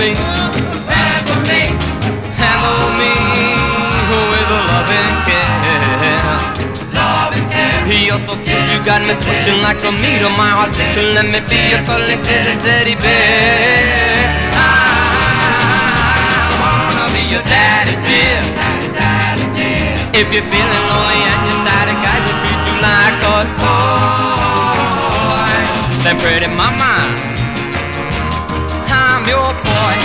me, handle me, handle me with a loving care. Loving care. You're so cute, you got me twitching like a meat on my heart. To let me be your collected teddy bear. I wanna be your daddy, dear. If you're feeling lonely and you're tired of guys who treat you like a toy, then pretty mama, I'm your boy.